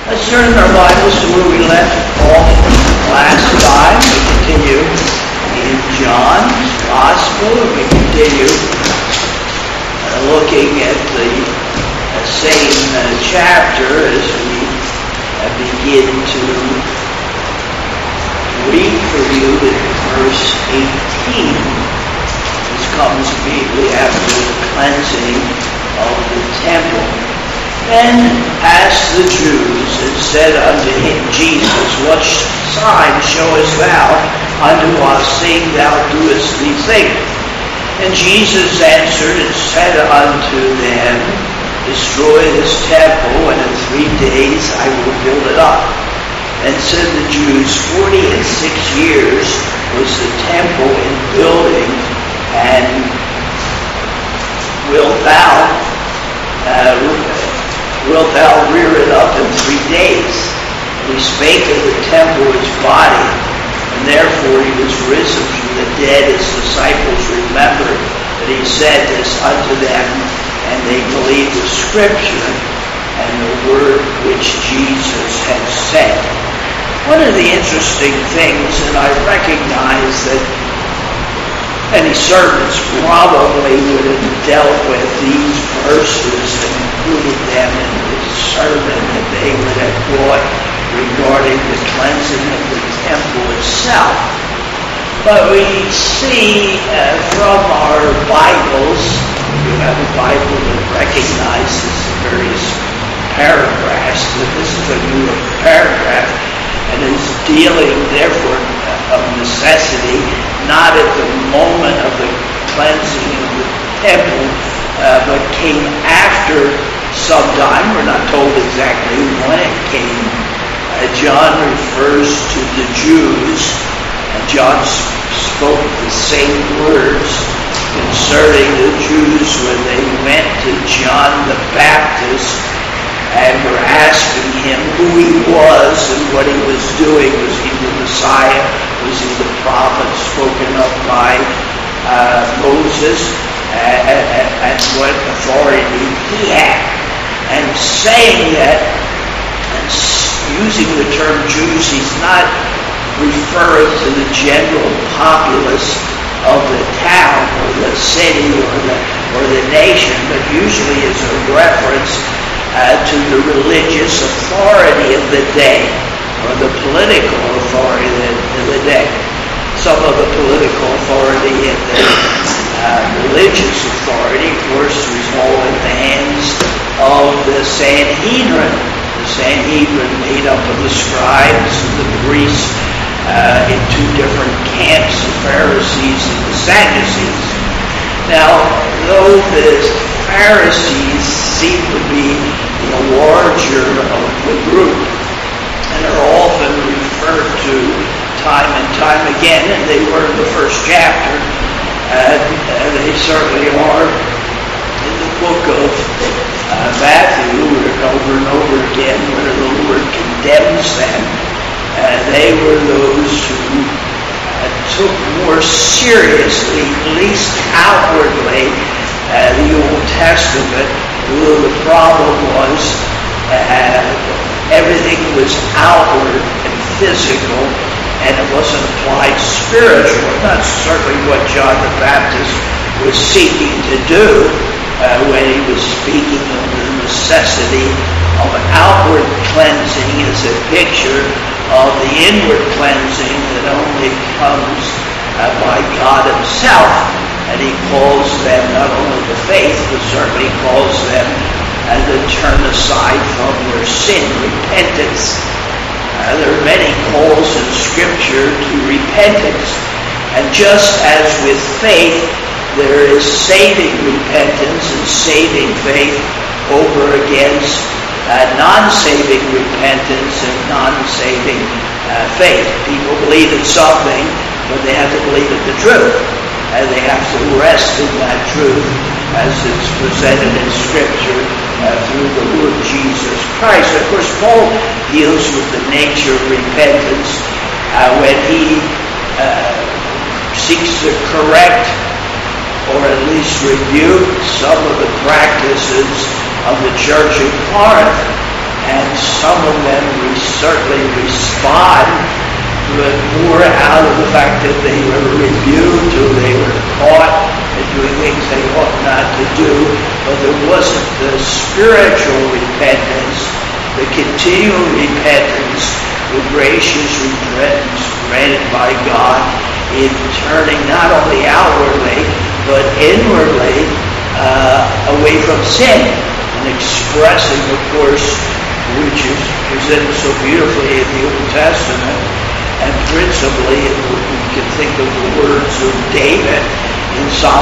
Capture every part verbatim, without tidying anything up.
Let's turn our Bibles to where we left off last time. We continue in John's Gospel. We continue uh, looking at the uh, same uh, chapter as we uh, begin to read for you in verse eighteen. This comes immediately after the cleansing of the temple. Then asked the Jews, and said unto him, Jesus, what sign showest thou unto us, seeing thou doest these things? And Jesus answered and said unto them, Destroy this temple, and in three days I will build it up. And said the Jews, Forty and six years was the temple in building, and wilt thou uh, Wilt thou rear it up in three days? And he spake of the temple his body, and therefore he was risen from the dead. His disciples remembered that he said this unto them, and they believed the Scripture and the word which Jesus had said. One of the interesting things, and I recognize that any sermons probably would have dealt with these verses and included them in the sermon that they would have brought regarding the cleansing of the temple itself. But we see uh, from our Bibles, you have a Bible that recognizes the various paragraphs, that this is a new paragraph and is dealing, therefore, of necessity, not at the moment of the cleansing of the temple, uh, but came after some time. We're not told exactly when it came. Uh, John refers to the Jews, and John spoke the same words concerning the Jews when they went to John the Baptist and were asking him who he was and what he was doing. Was he the Messiah? Was he the prophet spoken of by uh, Moses? And, and, and what authority he had. And saying that, and using the term Jews, he's not referring to the general populace of the town or the city or the, or the nation, but usually is a reference Uh, to the religious authority of the day, or the political authority of the day. Some of the political authority and the uh, religious authority, of course, was all in the hands of the Sanhedrin. The Sanhedrin made up of the scribes and the priests uh, in two different camps, the Pharisees and the Sadducees. Now, though the Pharisees seem to be the larger of the group and are often referred to time and time again, and they were in the first chapter, and uh, they certainly are in the book of uh, Matthew, over and over again, where the Lord condemns them. Uh, they were those who uh, took more seriously, at least outwardly, Uh, the Old Testament. Well, the problem was uh, everything was outward and physical, and it wasn't applied spiritual. That's certainly what John the Baptist was seeking to do uh, when he was speaking of the necessity of an outward cleansing as a picture of the inward cleansing that only comes uh, by God himself. And he calls them not only to faith, but certainly calls them uh, to turn aside from their sin, repentance. Uh, there are many calls in Scripture to repentance. And just as with faith, there is saving repentance and saving faith over against uh, non-saving repentance and non-saving uh, faith. People believe in something, but they have to believe in the truth. And they have to rest in that truth as it's presented in Scripture uh, through the Lord Jesus Christ. Of course, Paul deals with the nature of repentance uh, when he uh, seeks to correct or at least rebuke some of the practices of the church in Corinth. and some of them we certainly respond, but more out of the fact that they were rebuked or they were caught in doing things they ought not to do. But there wasn't the spiritual repentance, the continual repentance, the gracious repentance granted by God in turning not only outwardly but inwardly uh, away from sin and expressing, of course, which is presented so beautifully in the Old Testament, and principally we can think of the words of David in Psalm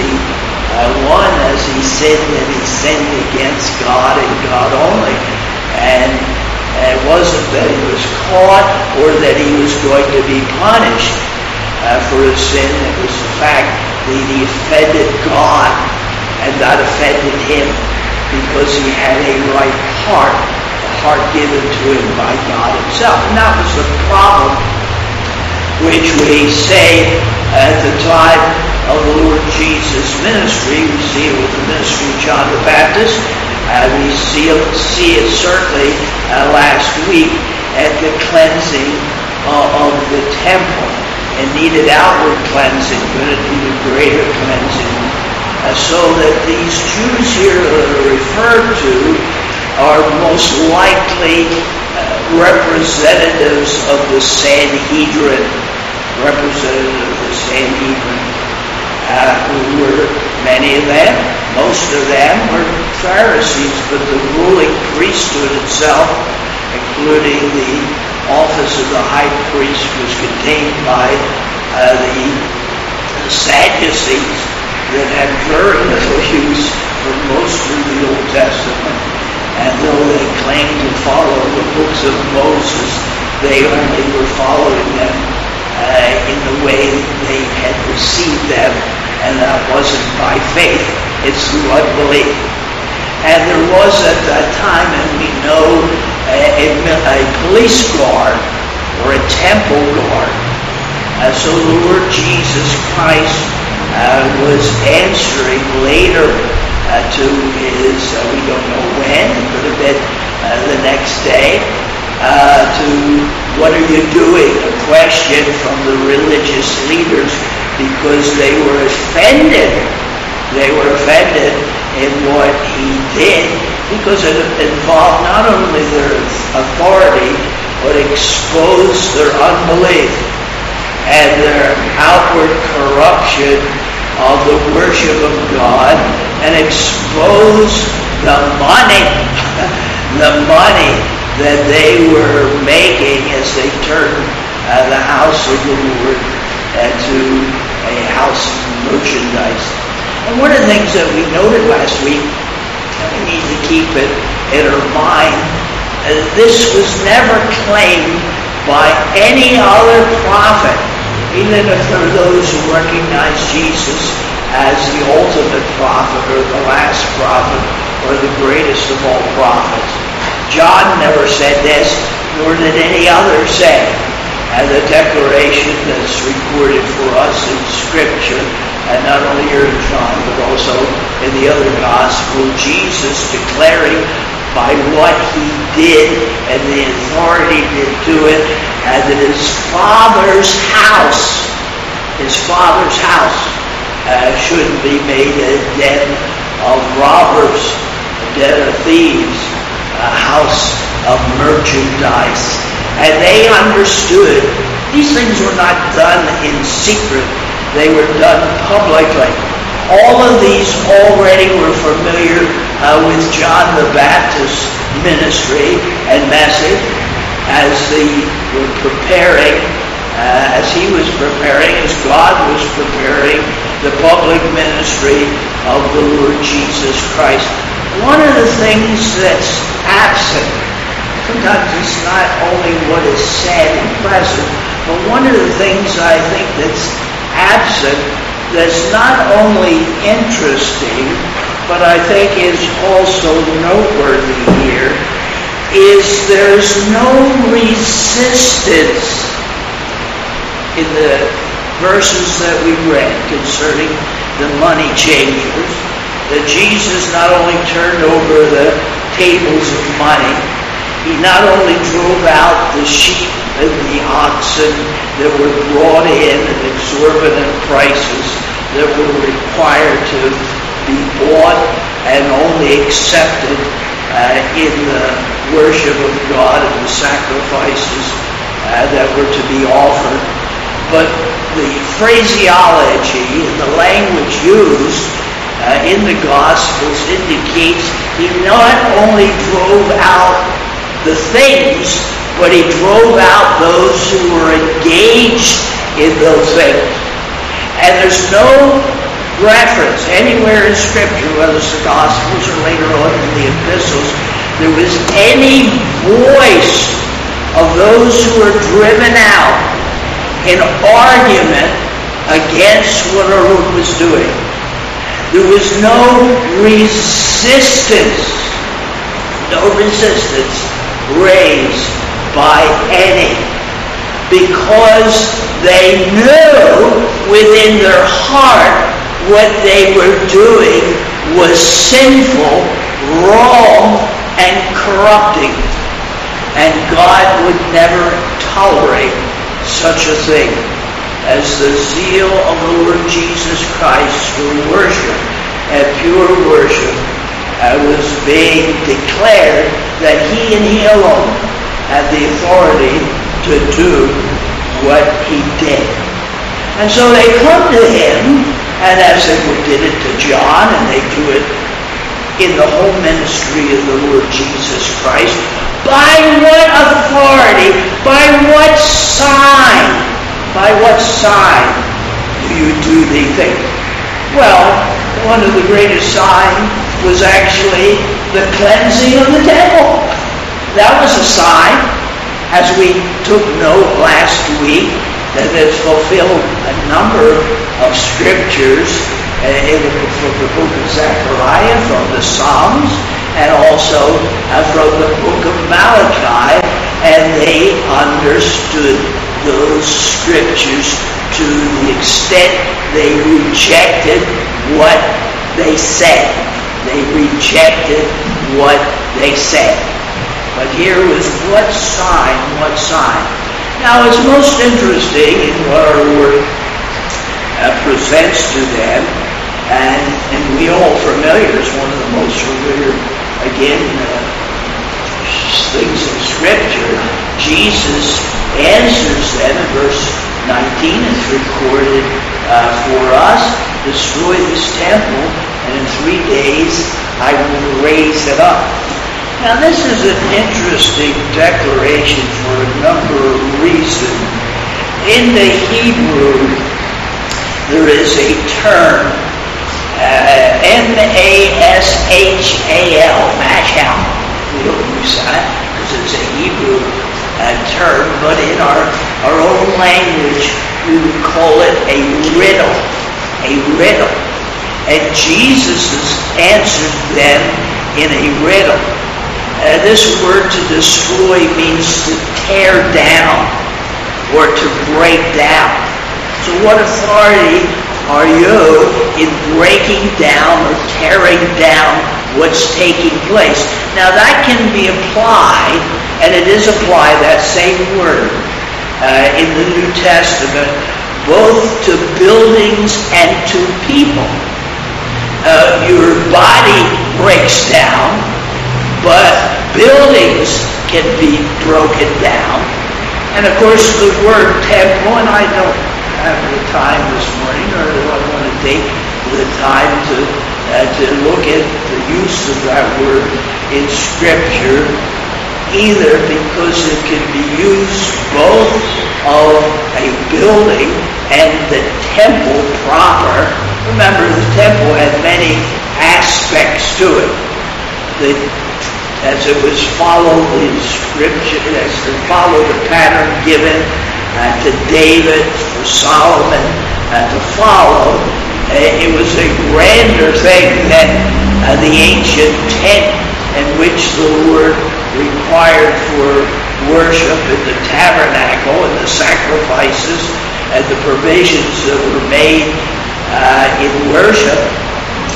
fifty-one as he sinned and he sinned against God and God only. And it wasn't that he was caught or that he was going to be punished uh, for his sin. It was the fact that he offended God and not offended him because he had a right heart, a heart given to him by God himself. And that was the problem which we say at the time of the Lord Jesus' ministry. We see it with the ministry of John the Baptist. Uh, we see it, see it certainly uh, last week at the cleansing uh, of the temple, and needed outward cleansing, but it needed greater cleansing. Uh, so that these Jews here that are referred to are most likely uh, representatives of the Sanhedrin, representatives of the Sanhedrin, uh, who were many of them, most of them were Pharisees, but the ruling priesthood itself, including the office of the high priest, was contained by uh, the, the Sadducees that had very little use for most of the Old Testament. And though they claimed to follow the books of Moses, they only were following them uh, in the way they had received them, and that wasn't by faith, it's through unbelief. And there was at that time, and we know, a, a, a police guard or a temple guard. Uh, so the Lord Jesus Christ uh, was answering later uh, to his, uh, we don't know when, it could have been uh, the next day, uh, to what are you doing? A question from the religious leaders, because they were offended. They were offended in what he did, because it involved not only their authority, but exposed their unbelief and their outward corruption of the worship of God, and exposed the money, the money that they were making as they turned uh, the house of the Lord into a house of merchandise. And one of the things that we noted last week, and we need to keep it in our mind, uh, this was never claimed by any other prophet, even if there are those who recognize Jesus as the ultimate prophet or the last prophet or the greatest of all prophets. John never said this, nor did any other say. And the declaration that's recorded for us in Scripture, and not only here in John, but also in the other Gospel, Jesus declaring by what he did and the authority to do it, and that his Father's house, his Father's house, uh, shouldn't be made a den of robbers, a den of thieves, a house of merchandise. And they understood these things were not done in secret. They were done publicly. All of these already were familiar uh, with John the Baptist's ministry and message as they were preparing, uh, as he was preparing, as God was preparing the public ministry of the Lord Jesus Christ. One of the things that's absent, sometimes it's not only what is said and present, but one of the things I think that's absent, that's not only interesting, but I think is also noteworthy here, is there's no resistance in the verses that we read concerning the money changers, that Jesus not only turned over the tables of money, He not only drove out the sheep and the oxen that were brought in at exorbitant prices that were required to be bought and only accepted uh, in the worship of God and the sacrifices uh, that were to be offered, but the phraseology and the language used uh, in the Gospels indicates he not only drove out the things, but he drove out those who were engaged in those things. And there's no reference anywhere in Scripture, whether it's the Gospels or later on in the epistles, there was any voice of those who were driven out in argument against what our Lord was doing. There was no resistance, no resistance raised by any, because they knew within their heart what they were doing was sinful, wrong, and corrupting. And God would never tolerate such a thing as the zeal of the Lord Jesus Christ for worship and pure worship uh, was being declared that he and he alone had the authority to do what he did. And so they come to him, and as they did it to John, and they do it in the whole ministry of the Lord Jesus Christ, by what authority, by what sign, by what sign do you do these things? Well, one of the greatest signs was actually the cleansing of the temple. That was a sign, as we took note last week, that it fulfilled a number of scriptures in the, from the book of Zechariah, from the Psalms, and also uh, from the book of Malachi, and they understood those scriptures to the extent they rejected what they said. They rejected what they said. But here was what sign, what sign. Now it's most interesting in what our Lord uh, presents to them, and, and we all familiar, it's one of the most familiar, again, uh, things in Scripture. Jesus answers them in verse nineteen, it's recorded uh, for us, destroy this temple, and in three days I will raise it up. Now this is an interesting declaration for a number of reasons. In the Hebrew, there is a term, uh, M A S H A L, mashal. We don't use that because it's a Hebrew uh, term, but in our, our own language, we would call it a riddle, a riddle. And Jesus has answered them in a riddle. Uh, this word to destroy means to tear down or to break down. So what authority are you in breaking down or tearing down what's taking place? Now that can be applied, and it is applied, that same word, uh, in the New Testament, both to buildings and to people. Uh, your body breaks down, but buildings can be broken down. And of course the word temple, and I don't have the time this morning, or do I want to take the time to, uh, to look at the use of that word in Scripture, either because it can be used both of a building and the temple proper. Remember, the temple had many aspects to it. The As it was followed in Scripture, as it followed the pattern given uh, to David, for Solomon uh, to follow, uh, it was a grander thing than uh, the ancient tent in which the Lord required for worship in the tabernacle and the sacrifices and the provisions that were made uh, in worship.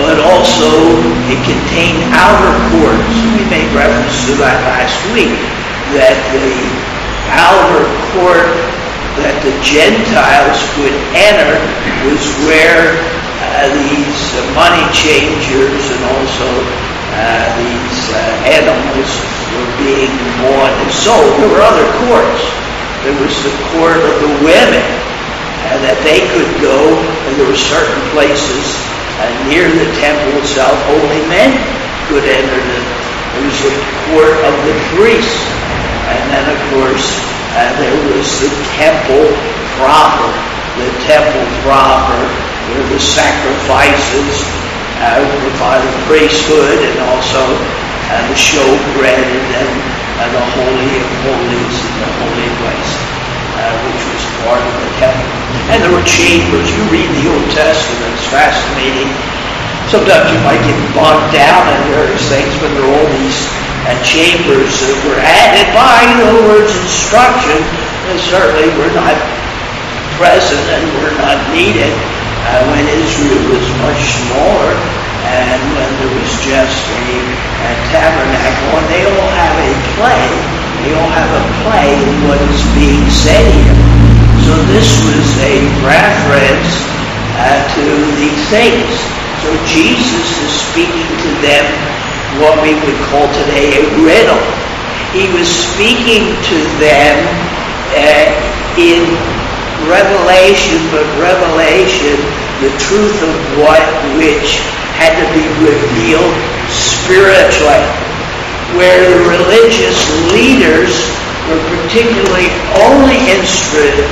but also it contained outer courts. We made reference to that last week, that the outer court that the Gentiles would enter was where uh, these uh, money changers and also uh, these uh, animals were being bought and sold. There were other courts. There was the court of the women uh, that they could go, and there were certain places uh, near the temple itself only men could enter. The, there was the court of the priests, and then of course uh, there was the temple proper, the temple proper where the sacrifices uh, were by the priesthood, and also uh, the showbread, and then uh, the Holy of Holies and the Holy Place, uh, which was part of the temple. And there were chambers. You read the Old Testament, it's fascinating. Sometimes you might get bogged down in various things, but there are all these uh, chambers that were added by the Lord's instruction, and certainly were not present and were not needed uh, when Israel was much smaller, and when there was just a, a tabernacle, and they all have a play. They all have a play in what is being said here. So this was a reference uh, to these things. So Jesus is speaking to them what we would call today a riddle. He was speaking to them uh, in revelation, but revelation, the truth of what which had to be revealed spiritually, where the religious leaders were particularly only interested,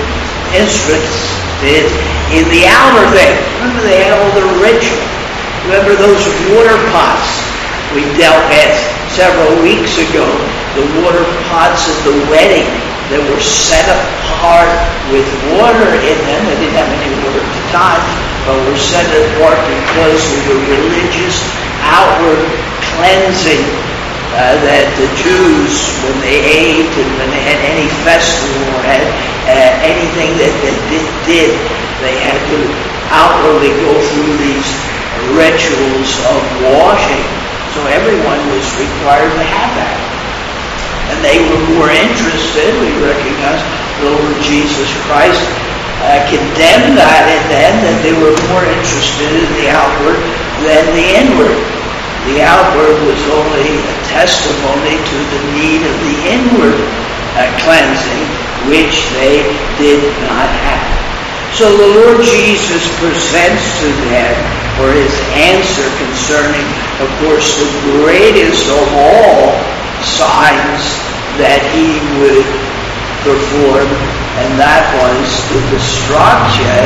interested in the outer thing. Remember, they had all their ritual. Remember those water pots we dealt with several weeks ago, the water pots at the wedding that were set apart with water in them. They didn't have any water at the time, but were set apart because of the religious outward cleansing uh, that the Jews, when they ate and when they had any festival or had uh, anything that they did, they had to outwardly go through these rituals of washing. So everyone was required to have that. And they were more interested, we recognize the Lord Jesus Christ uh, condemned that in them, that they were more interested in the outward than the inward. The outward was only a testimony to the need of the inward uh, cleansing, which they did not have. So the Lord Jesus presents to them for his answer concerning, of course, the greatest of all signs that he would perform, and that was the destruction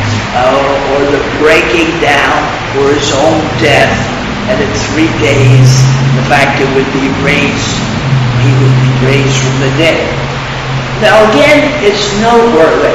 uh, or the breaking down for his own death, and in three days the fact it would be raised, he would be raised from the dead. Now again, it's noteworthy.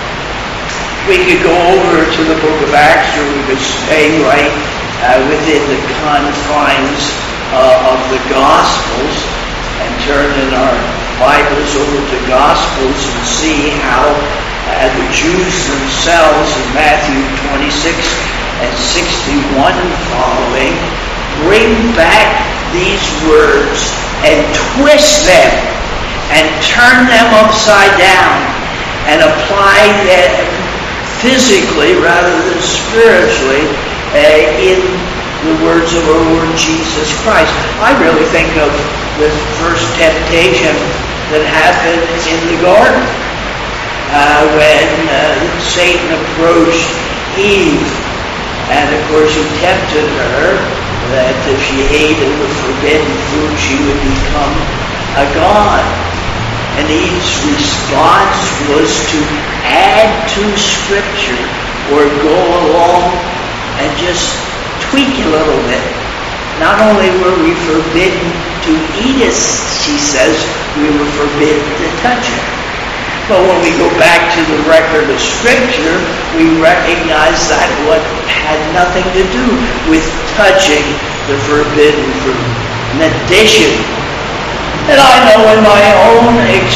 We could go over to the book of Acts, or we could stay right uh, within the confines uh, of the Gospels and turn in our Bibles over to Gospels and see how uh, the Jews themselves in Matthew twenty-six and sixty-one and following bring back these words and twist them and turn them upside down and apply them physically rather than spiritually uh, in the words of our Lord Jesus Christ. I really think of the first temptation that happened in the garden uh, when uh, Satan approached Eve, and of course he tempted her that if she ate of the forbidden fruit she would become a god. And Eve's response was to add to Scripture or go along and just tweak a little bit. Not only were we forbidden to eat it, she says, we were forbidden to touch it. But when we go back to the record of Scripture, we recognize that what had nothing to do with touching the forbidden fruit. In addition, and I know in my own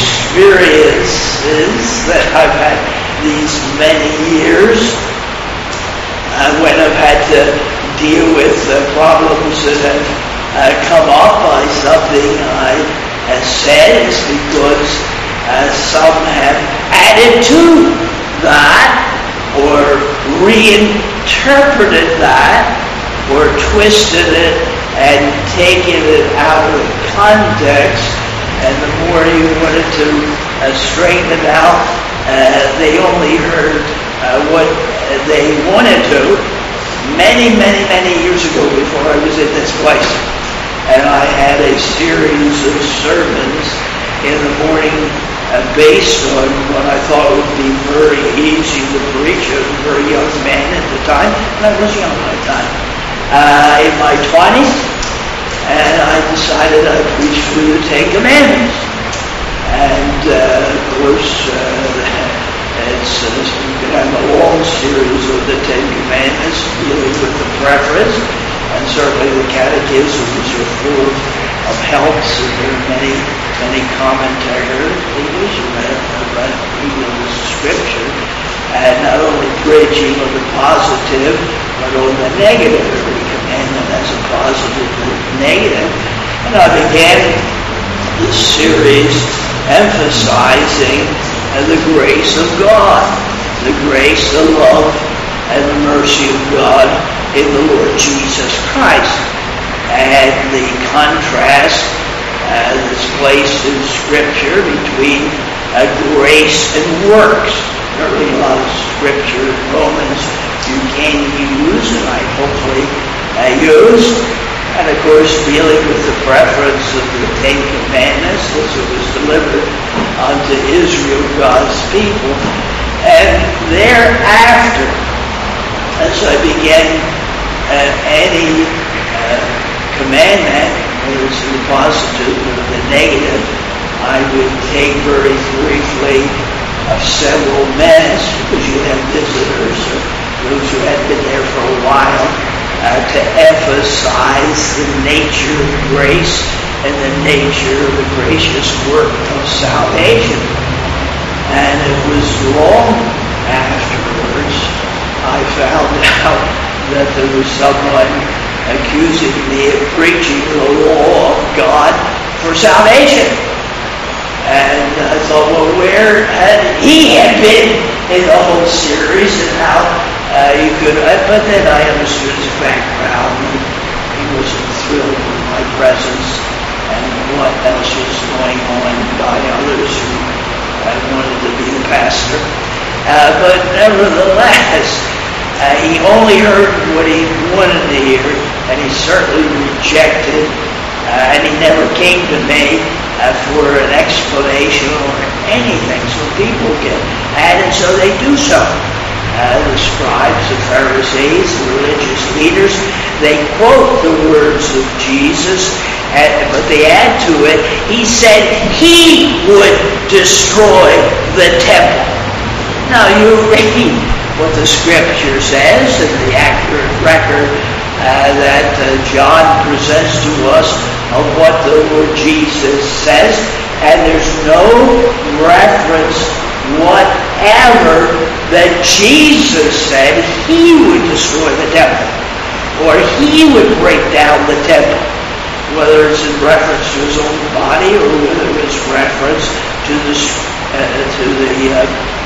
experiences that I've had these many years, uh, when I've had to deal with uh, problems that have uh, come up by something I have said. It's because uh, some have added to that, or reinterpreted that, or twisted it and taken it out of context. And the more you wanted to uh, straighten it out, uh, they only heard uh, what they wanted to. Many, many, many years ago, before I was in this place, and I had a series of sermons in the morning uh, based on what I thought would be very easy to preach. I was a very young man at the time, and I was young at the time, uh, in my twenties, and I decided I'd preach through the Ten Commandments. And uh, of course, uh, it's, uh, you can have a long series of the Ten Commandments dealing with the preference, and certainly the catechisms are full of helps, and there are many, many commentators who have read the Scripture, and not only preaching on the positive, but on the negative, every commandment has a positive and negative. And I began this series emphasizing uh, the grace of God, the grace, the love, and the mercy of God in the Lord Jesus Christ, and the contrast uh, that's placed in Scripture between uh, grace and works. There are really a lot of Scripture in Romans you can use, and I hopefully uh, use. And of course, dealing with the preference of the Ten Commandments as it was delivered unto Israel, God's people. And thereafter, as I began uh, any uh, commandment, whether it's the positive or the negative, I would take very briefly of several minutes, because you have visitors or those who had been there for a while, Uh, to emphasize the nature of grace and the nature of the gracious work of salvation. And it was long afterwards I found out that there was someone accusing me of preaching the law of God for salvation. And I thought, well, where had he had been in the whole series, and how uh, you could, uh, but then I understood his background, and he wasn't thrilled with my presence and what else was going on by others who uh, wanted to be the pastor. Uh, but nevertheless, uh, he only heard what he wanted to hear, and he certainly rejected, uh, and he never came to me Uh, for an explanation or anything. So people get mad, and so they do so. Uh, the scribes, the Pharisees, the religious leaders, they quote the words of Jesus, and, but they add to it, he said he would destroy the temple. Now you read what the Scripture says, and the accurate record uh, that uh, John presents to us of what the Lord Jesus says, and there's no reference whatever that Jesus said he would destroy the temple, or he would break down the temple, whether it's in reference to his own body or whether it's reference to the uh, to the uh,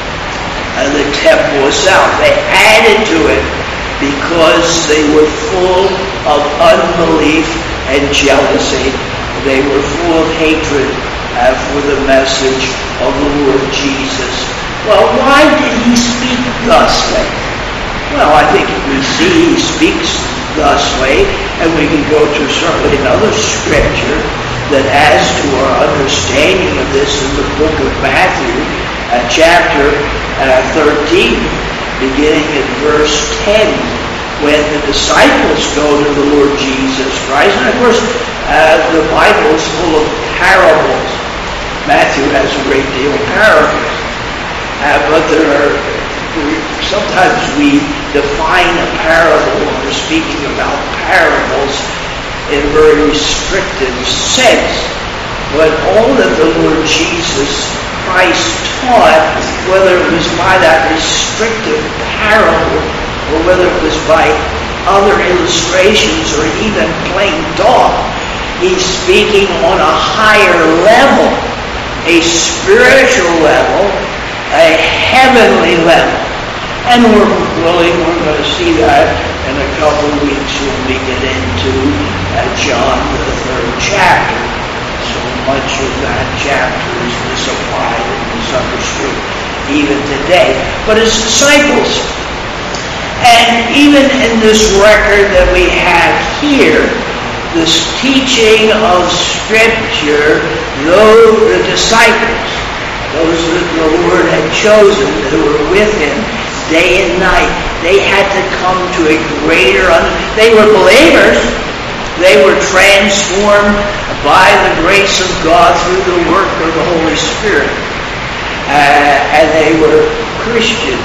uh, the temple itself. They added to it because they were full of unbelief and jealousy. They were full of hatred uh, for the message of the Lord Jesus. Well, why did he speak thusly? Well, I think we see he speaks thusly, and we can go to certainly another Scripture that adds to our understanding of this in the book of Matthew, uh, chapter uh, thirteen, beginning at verse ten. When the disciples go to the Lord Jesus Christ, and of course uh, the Bible is full of parables. Matthew has a great deal of parables, uh, but there are sometimes we define a parable, or we're speaking about parables in a very restricted sense. But all that the Lord Jesus Christ taught, whether it was by that restrictive parable or whether it was by other illustrations or even plain talk. He's speaking on a higher level, a spiritual level, a heavenly level. And we're willing, we're going to see that in a couple of weeks when we get into uh, John, the third chapter. So much of that chapter is misapplied and misunderstood even today. But his disciples, and even in this record that we have here, this teaching of Scripture, though the disciples, those that the Lord had chosen, that were with him day and night, they had to come to a greater understanding. They were believers. They were transformed by the grace of God through the work of the Holy Spirit. Uh, and they were Christians.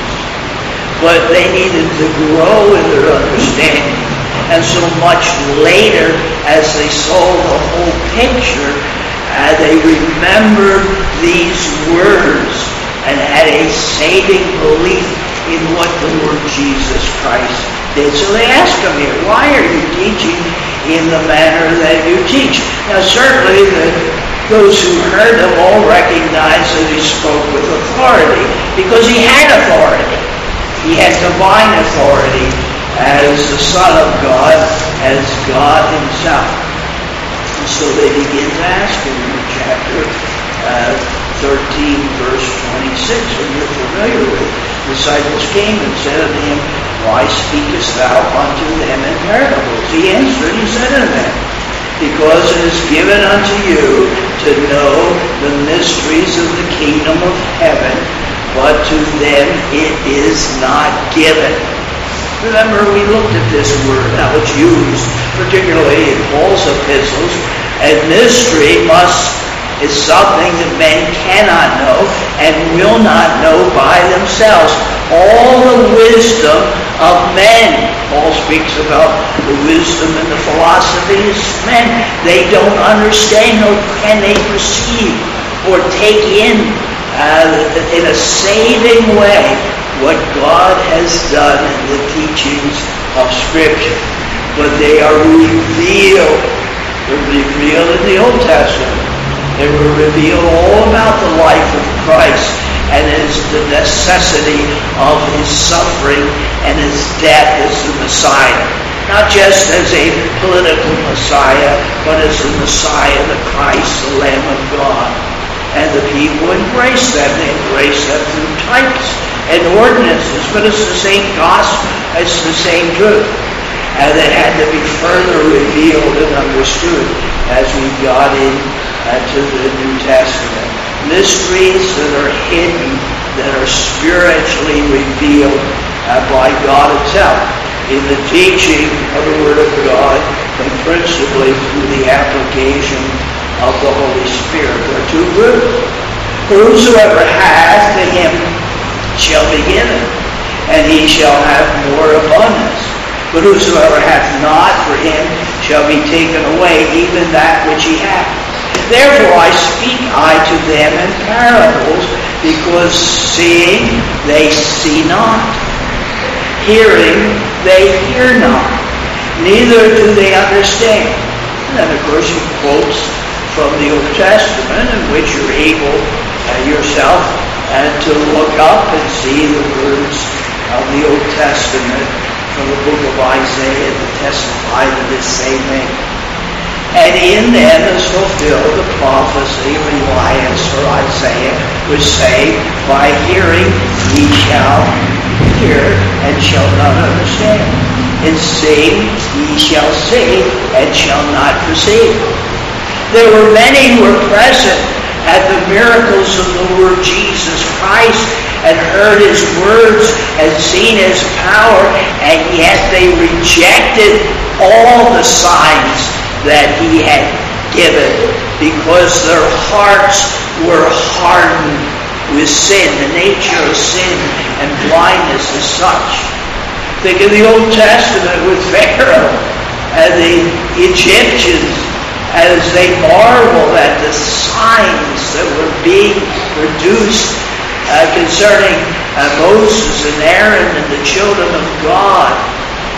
But they needed to grow in their understanding. And so much later, as they saw the whole picture, uh, they remembered these words and had a saving belief in what the Lord Jesus Christ did. So they asked him here, why are you teaching in the manner that you teach? Now certainly the, those who heard him all recognized that he spoke with authority, because he had authority. He had divine authority as the Son of God, as God himself. And so they begin to ask him in chapter uh, thirteen, verse twenty-six, and you're familiar with. Disciples came and said unto him, why speakest thou unto them in parables? He answered and said unto them, because it is given unto you to know the mysteries of the kingdom of heaven, but to them it is not given. Remember, we looked at this word that was used, particularly in Paul's epistles, and mystery must is something that men cannot know and will not know by themselves. All the wisdom of men, Paul speaks about the wisdom and the philosophies of men. They don't understand, nor can they perceive or take in uh, in a saving way what God has done in the teachings of Scripture. But they are revealed. They're revealed in the Old Testament. They were revealed all about the life of Christ and his, the necessity of his suffering and his death as the Messiah. Not just as a political Messiah, but as the Messiah, the Christ, the Lamb of God. And the people embraced that. They embraced that through types and ordinances, but it's the same gospel, it's the same truth. And it had to be further revealed and understood as we got in uh, to the New Testament. Mysteries that are hidden, that are spiritually revealed uh, by God itself in the teaching of the Word of God, and principally through the application of the Holy Spirit. There are two groups. Whosoever hath, to him shall be given, and he shall have more abundance. But whosoever hath not, for him shall be taken away even that which he hath. Therefore I speak I to them in parables, because seeing they see not, hearing they hear not, neither do they understand. And then of course he quotes from the Old Testament, in which you're able uh, yourself uh, to look up and see the words of the Old Testament from the book of Isaiah that testify to this same thing. And in them is fulfilled the prophecy of Elias or Isaiah, which say, by hearing ye shall hear and shall not understand, and seeing ye shall see and shall not perceive. There were many who were present at the miracles of the Lord Jesus Christ and heard his words and seen his power, and yet they rejected all the signs that he had given because their hearts were hardened with sin. The nature of sin and blindness is such. Think of the Old Testament with Pharaoh and the Egyptians as they marveled at the signs that were being produced uh, concerning uh, Moses and Aaron and the children of God.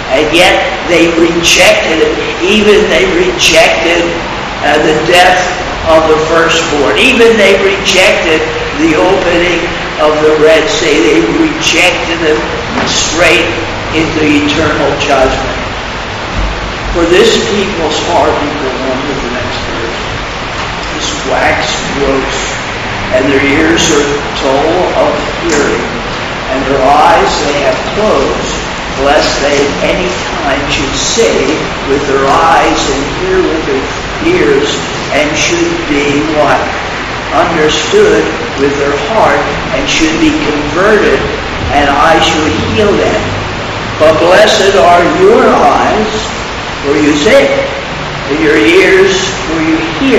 And yet they rejected it. Even they rejected uh, the death of the firstborn. Even they rejected the opening of the Red Sea. They rejected it straight into eternal judgment. For this people's heart, you go on with the next verse, is waxed gross, and their ears are dull of hearing, and their eyes they have closed, lest they any time should say with their eyes and hear with their ears, and should be what? Understood with their heart, and should be converted, and I should heal them. But blessed are your eyes, for you see, and your ears, for you hear.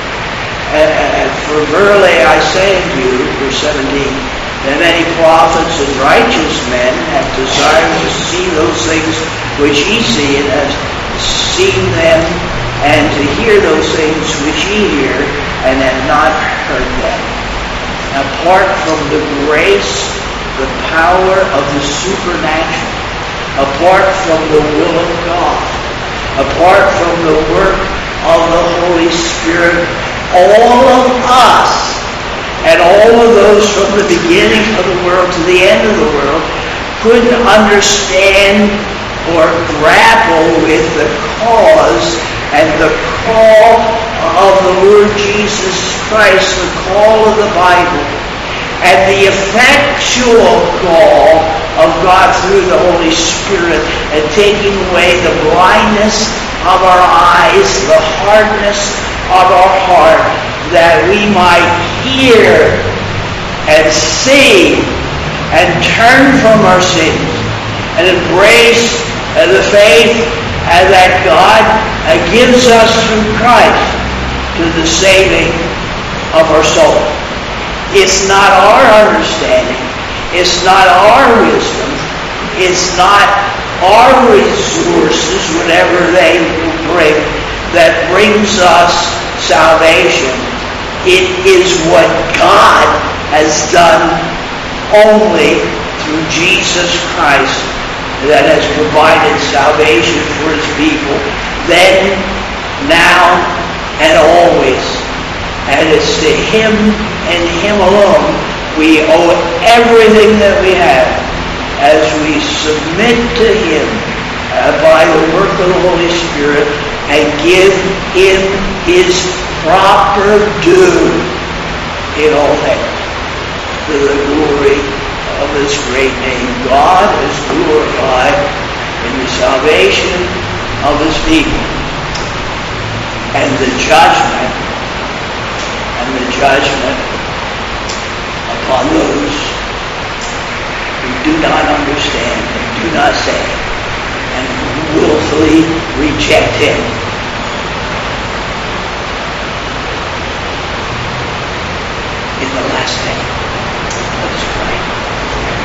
And for verily I say unto you, verse seventeen, that many prophets and righteous men have desired to see those things which ye see, and have seen them, and to hear those things which ye hear, and have not heard them. Apart from the grace, the power of the supernatural, apart from the will of God, apart from the work of the Holy Spirit, all of us, and all of those from the beginning of the world to the end of the world, couldn't understand or grapple with the cause and the call of the Lord Jesus Christ, the call of the Bible, and the effectual call of God through the Holy Spirit, and taking away the blindness of our eyes, the hardness of our heart, that we might hear and see and turn from our sins and embrace the faith that God gives us through Christ to the saving of our soul. It's not our understanding. It's not our wisdom. It's not our resources, whatever they will bring, that brings us salvation. It is what God has done only through Jesus Christ that has provided salvation for His people, then, now, and always. And it's to Him and Him alone we owe everything that we have as we submit to Him uh, by the work of the Holy Spirit and give Him His proper due in all things, to the glory of His great name. God is glorified in the salvation of His people, and the judgment, and the judgment upon those who do not understand, and do not say, and willfully reject Him. In the last day.